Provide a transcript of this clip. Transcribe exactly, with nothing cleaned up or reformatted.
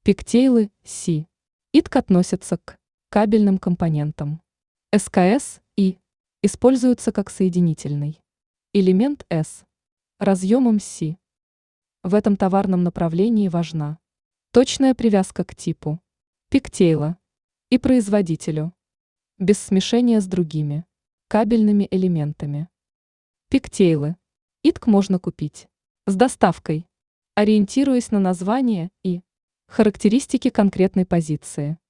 Пиктейлы Си. ай ти си относятся к кабельным компонентам. эс ка эс И используются как соединительный элемент S разъемом Си. В этом товарном направлении важна точная привязка к типу пиктейла и производителю, без смешения с другими кабельными элементами. Пиктейлы ай ти си можно купить с доставкой, ориентируясь на название и характеристики конкретной позиции.